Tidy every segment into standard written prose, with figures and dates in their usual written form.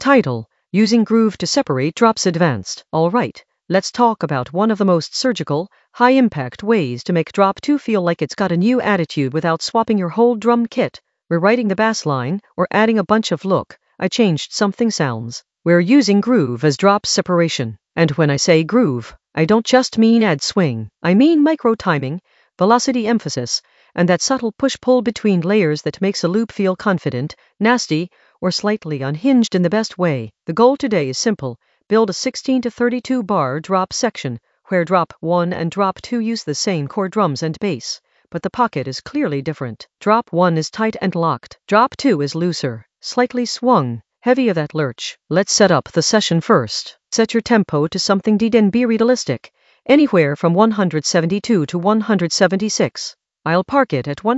Title: Using Groove to Separate Drops Advanced. Alright, let's talk about one of the most surgical, high-impact ways to make Drop 2 feel like it's got a new attitude without swapping your whole drum kit, rewriting the bass line, or adding a bunch of "look, I changed something" sounds. We're using groove as drop separation. And when I say groove, I don't just mean add swing. I mean micro-timing, velocity emphasis, and that subtle push-pull between layers that makes a loop feel confident, nasty, or slightly unhinged in the best way. The goal today is simple. Build a 16 to 32 bar drop section, where drop 1 and drop 2 use the same core drums and bass, but the pocket is clearly different. Drop 1 is tight and locked. Drop 2 is looser, slightly swung, heavy of that lurch. Let's set up the session first. Set your tempo to something DNB realistic, anywhere from 172 to 176. I'll park it at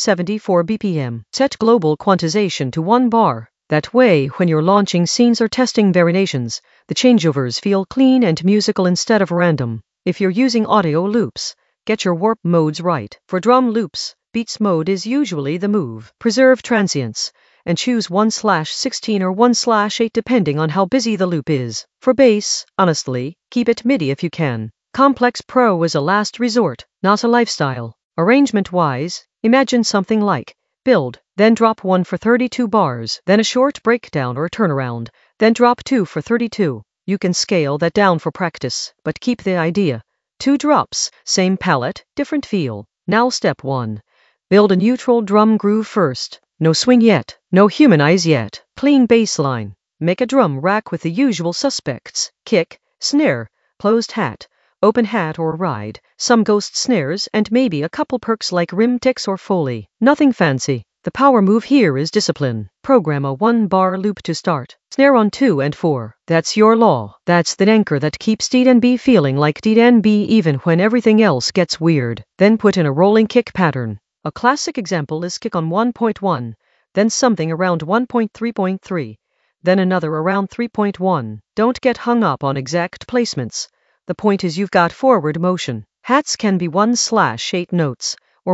174 BPM. Set global quantization to 1 bar. That way, when you're launching scenes or testing variations, the changeovers feel clean and musical instead of random. If you're using audio loops, get your warp modes right. For drum loops, beats mode is usually the move. Preserve transients, and choose 1/16 or 1/8 depending on how busy the loop is. For bass, honestly, keep it MIDI if you can. Complex Pro is a last resort, not a lifestyle. Arrangement-wise, imagine something like build, then drop 1 for 32 bars, then a short breakdown or turnaround, then drop 2 for 32. You can scale that down for practice, but keep the idea. 2 drops, same palette, different feel. Now step 1. Build a neutral drum groove first. No swing yet, no humanize yet. Clean bass line. Make a drum rack with the usual suspects: kick, snare, closed hat, open hat or ride, some ghost snares, and maybe a couple perks like rim ticks or Foley. Nothing fancy. The power move here is discipline. Program a 1-bar loop to start. Snare on 2 and 4. That's your law. That's the anchor that keeps DNB feeling like DNB even when everything else gets weird. Then put in a rolling kick pattern. A classic example is kick on 1.1, then something around 1.3.3, then another around 3.1. Don't get hung up on exact placements. The point is you've got forward motion. Hats can be 1/8 notes, or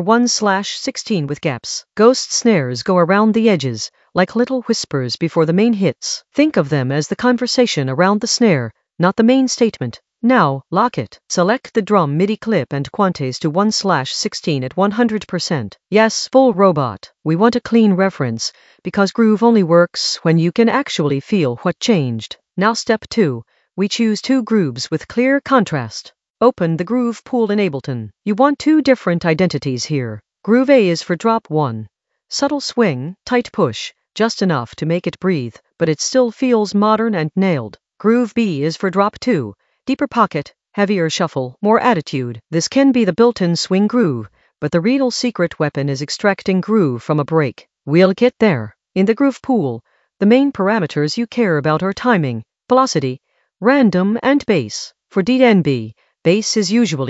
1/16 with gaps. Ghost snares go around the edges, like little whispers before the main hits. Think of them as the conversation around the snare, not the main statement. Now, lock it. Select the drum MIDI clip and quantize to 1/16 at 100%. Yes, full robot. We want a clean reference, because groove only works when you can actually feel what changed. Now step 2. We choose 2 grooves with clear contrast. Open the groove pool in Ableton. You want 2 different identities here. Groove A is for drop 1. Subtle swing, tight push, just enough to make it breathe, but it still feels modern and nailed. Groove B is for drop 2. Deeper pocket, heavier shuffle, more attitude. This can be the built-in swing groove, but the real secret weapon is extracting groove from a break. We'll get there. In the groove pool, the main parameters you care about are timing, velocity, random, and bass. For DNB, bass is usually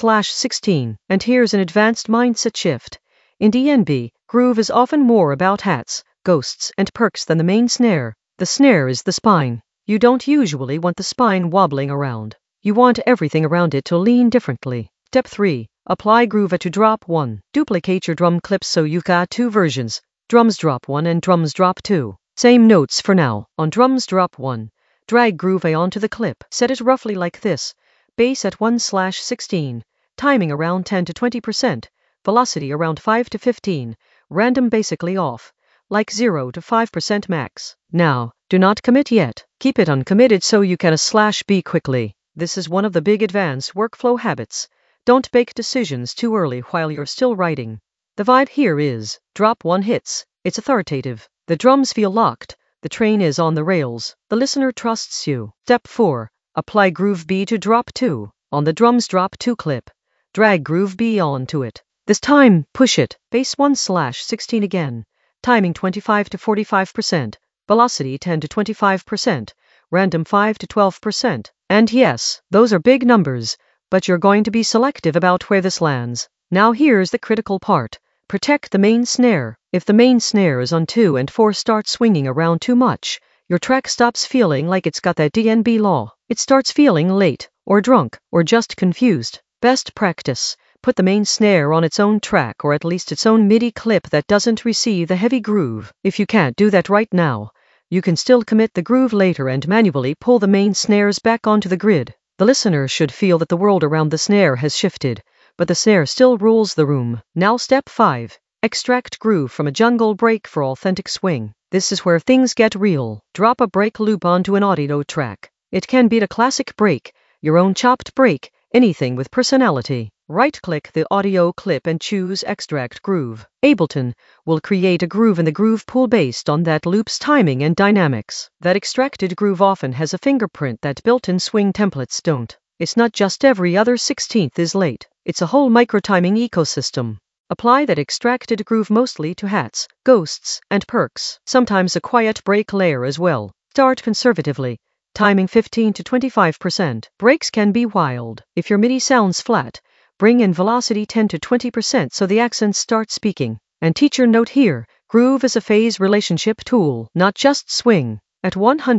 1/16, and here's an advanced mindset shift. In DNB, groove is often more about hats, ghosts, and perks than the main snare. The snare is the spine. You don't usually want the spine wobbling around. You want everything around it to lean differently. Step 3. Apply groove to drop 1. Duplicate your drum clips so you've got 2 versions. Drums drop 1 and drums drop 2. Same notes for now. On drums drop 1, drag groove A onto the clip. Set it roughly like this. Bass at 1/16. Timing around 10 to 20%. Velocity around 5 to 15. Random basically off, like 0 to 5% max. Now, do not commit yet. Keep it uncommitted so you can /B quickly. This is one of the big advanced workflow habits. Don't make decisions too early while you're still writing. The vibe here is, drop 1 hits. It's authoritative. The drums feel locked. The train is on the rails. The listener trusts you. Step 4. Apply groove B to drop 2. On the drums drop 2 clip, drag groove B onto it. This time, push it. Bass 1/16 again. Timing 25 to 45%. Velocity 10 to 25%. Random 5 to 12%. And yes, those are big numbers, but you're going to be selective about where this lands. Now here's the critical part. Protect the main snare. If the main snare is on 2 and 4 starts swinging around too much, your track stops feeling like it's got that DNB law. It starts feeling late, or drunk, or just confused. Best practice. Put the main snare on its own track or at least its own MIDI clip that doesn't receive the heavy groove. If you can't do that right now, You can still commit the groove later and manually pull the main snares back onto the grid. The listener should feel that the world around the snare has shifted, but the snare still rules the room. Now step 5. Extract groove from a jungle break for authentic swing. This is where things get real. Drop a break loop onto an audio track. It can be a classic break, your own chopped break, anything with personality. Right-click the audio clip and choose Extract Groove. Ableton will create a groove in the groove pool based on that loop's timing and dynamics. That extracted groove often has a fingerprint that built-in swing templates don't. It's not just every other 16th is late. It's a whole micro-timing ecosystem. Apply that extracted groove mostly to hats, ghosts, and perks. Sometimes a quiet break layer as well. Start conservatively. Timing 15 to 25%. Breaks can be wild. If your MIDI sounds flat, bring in velocity 10 to 20% so the accents start speaking. And teacher note here, groove is a phase relationship tool, not just swing. At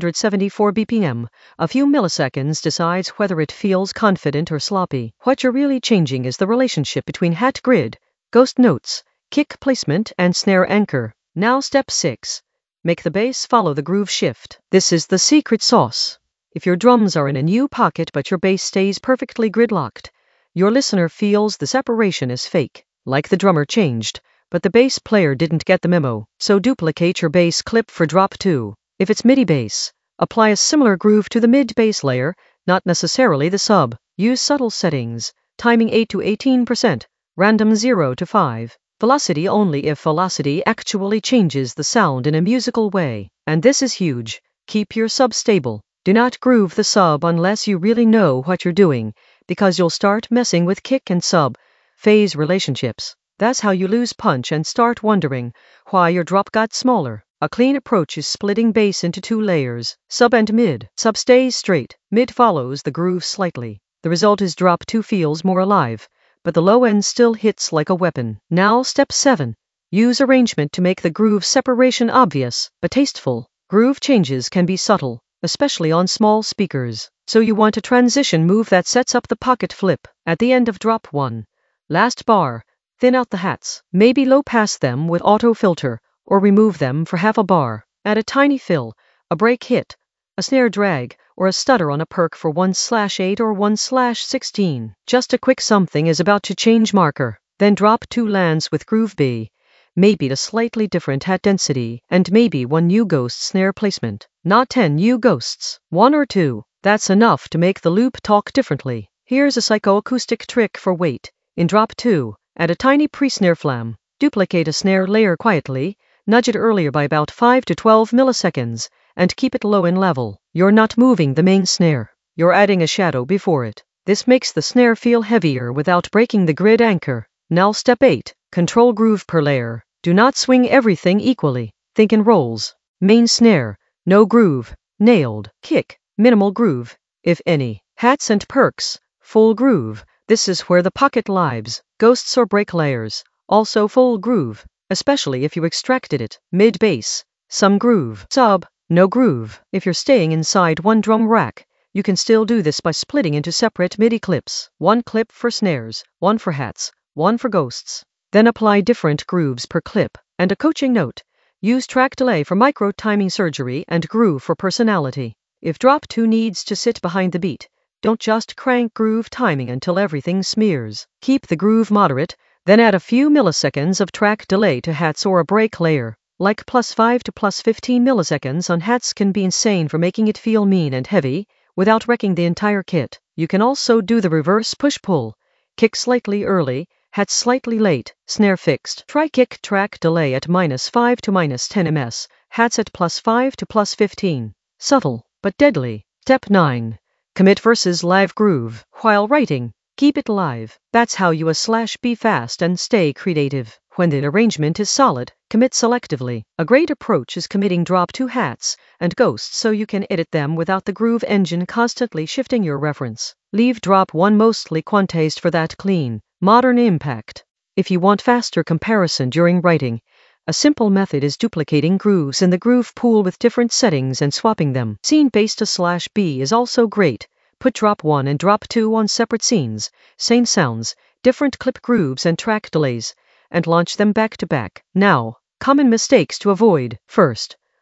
174 BPM, a few milliseconds decides whether it feels confident or sloppy. What you're really changing is the relationship between hat grid, ghost notes, kick placement, and snare anchor. Now step 6. Make the bass follow the groove shift. This is the secret sauce. If your drums are in a new pocket but your bass stays perfectly gridlocked, your listener feels the separation is fake, like the drummer changed, but the bass player didn't get the memo. So duplicate your bass clip for drop 2. If it's MIDI bass, apply a similar groove to the mid bass layer, not necessarily the sub. Use subtle settings, timing 8 to 18%, random 0 to 5. Velocity only if velocity actually changes the sound in a musical way. And this is huge. Keep your sub stable. Do not groove the sub unless you really know what you're doing, because you'll start messing with kick and sub phase relationships. That's how you lose punch and start wondering why your drop got smaller. A clean approach is splitting bass into 2 layers, sub and mid. Sub stays straight, mid follows the groove slightly. The result is drop 2 feels more alive, but the low end still hits like a weapon. Now step 7. Use arrangement to make the groove separation obvious, but tasteful. Groove changes can be subtle, especially on small speakers. So you want a transition move that sets up the pocket flip. At the end of drop 1. Last bar, thin out the hats. Maybe low pass them with auto filter, or remove them for half a bar. Add a tiny fill, a break hit, a snare drag, or a stutter on a perk for 1/8 or 1/16. Just a quick something is about to change marker. Then drop 2 lands with groove B. Maybe a slightly different hat density, and maybe 1 new ghost snare placement. Not 10 new ghosts. 1 or 2. That's enough to make the loop talk differently. Here's a psychoacoustic trick for weight. In drop 2, add a tiny pre-snare flam. Duplicate a snare layer quietly, nudge it earlier by about 5 to 12 milliseconds, and keep it low in level. You're not moving the main snare. You're adding a shadow before it. This makes the snare feel heavier without breaking the grid anchor. Now step 8. Control groove per layer. Do not swing everything equally. Think in rolls. Main snare, no groove, nailed. Kick, minimal groove, if any. Hats and perks, full groove. This is where the pocket lives. Ghosts or break layers, also full groove, especially if you extracted it. Mid bass, some groove. Sub, no groove. If you're staying inside one drum rack, you can still do this by splitting into separate MIDI clips. 1 clip for snares, 1 for hats, 1 for ghosts. Then apply different grooves per clip. And a coaching note. Use track delay for micro-timing surgery and groove for personality. If drop 2 needs to sit behind the beat, don't just crank groove timing until everything smears. Keep the groove moderate, then add a few milliseconds of track delay to hats or a break layer. Like +5 to +15 milliseconds on hats can be insane for making it feel mean and heavy, without wrecking the entire kit. You can also do the reverse push-pull. Kick slightly early, hats slightly late, snare fixed. Try kick track delay at -5 to -10 ms, hats at +5 to +15. Subtle, but deadly. Step 9. Commit versus live groove. While writing, keep it live. That's how you /be fast and stay creative. When the arrangement is solid, commit selectively. A great approach is committing drop 2 hats and ghosts so you can edit them without the groove engine constantly shifting your reference. Leave drop 1 mostly quantized for that clean, modern impact. If you want faster comparison during writing, a simple method is duplicating grooves in the groove pool with different settings and swapping them. Scene-based /B is also great. Put drop 1 and drop 2 on separate scenes, same sounds, different clip grooves and track delays, and launch them back to back. Now, common mistakes to avoid. First,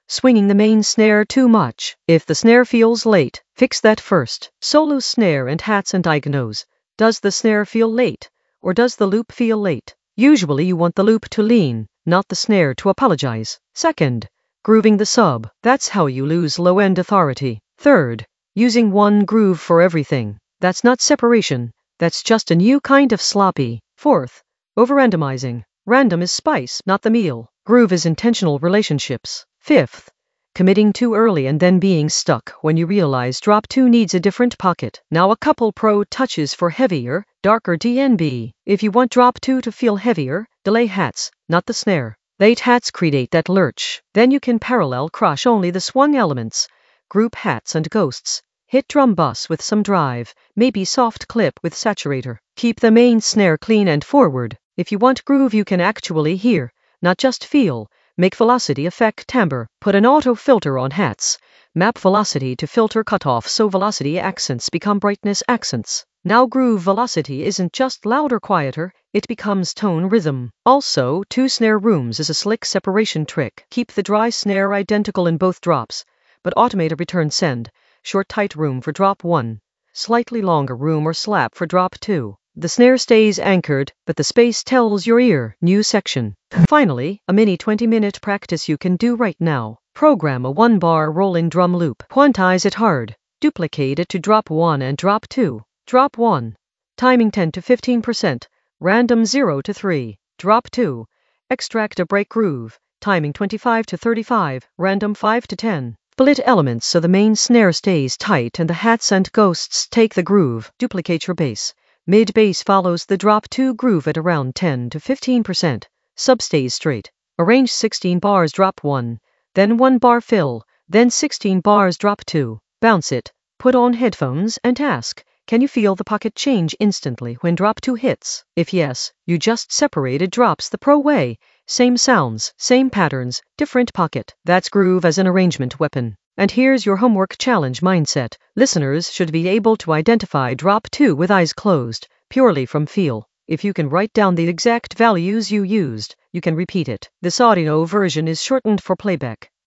swinging the main snare too much. If the snare feels late, fix that first. Solo snare and hats and diagonals. Does the snare feel late, or does the loop feel late? Usually you want the loop to lean, not the snare to apologize. Second, grooving the sub. That's how you lose low-end authority. Third, using one groove for everything. That's not separation. That's just a new kind of sloppy. Fourth, over-randomizing. Random is spice, not the meal. Groove is intentional relationships. Fifth, committing too early and then being stuck when you realize drop 2 needs a different pocket. Now a couple pro touches for heavier, darker DNB. If you want drop 2 to feel heavier, delay hats, not the snare. Late hats create that lurch. Then you can parallel crush only the swung elements. Group hats and ghosts. Hit drum bus with some drive, maybe soft clip with saturator. Keep the main snare clean and forward. If you want groove you can actually hear, not just feel. Make velocity affect timbre. Put an auto filter on hats. Map velocity to filter cutoff so velocity accents become brightness accents. Now groove velocity isn't just loud or quieter, it becomes tone rhythm. Also, 2 snare rooms is a slick separation trick. Keep the dry snare identical in both drops, but automate a return send. Short tight room for drop 1. Slightly longer room or slap for drop 2. The snare stays anchored, but the space tells your ear, new section. Finally, a mini 20-minute practice you can do right now. Program a 1-bar roll-in drum loop. Quantize it hard. Duplicate it to drop 1 and drop 2. Drop 1. Timing 10 to 15%. Random 0 to 3. Drop 2. Extract a break groove. Timing 25 to 35. Random 5 to 10. Split elements so the main snare stays tight and the hats and ghosts take the groove. Duplicate your bass. Mid bass follows the drop 2 groove at around 10 to 15%. Sub stays straight. Arrange 16 bars drop 1, then 1 bar fill, then 16 bars drop 2. Bounce it. Put on headphones and ask, can you feel the pocket change instantly when drop 2 hits? If yes, you just separated drops the pro way. Same sounds, same patterns, different pocket. That's groove as an arrangement weapon. And here's your homework challenge mindset. Listeners should be able to identify drop 2 with eyes closed, purely from feel. If you can write down the exact values you used, you can repeat it. This audio version is shortened for playback.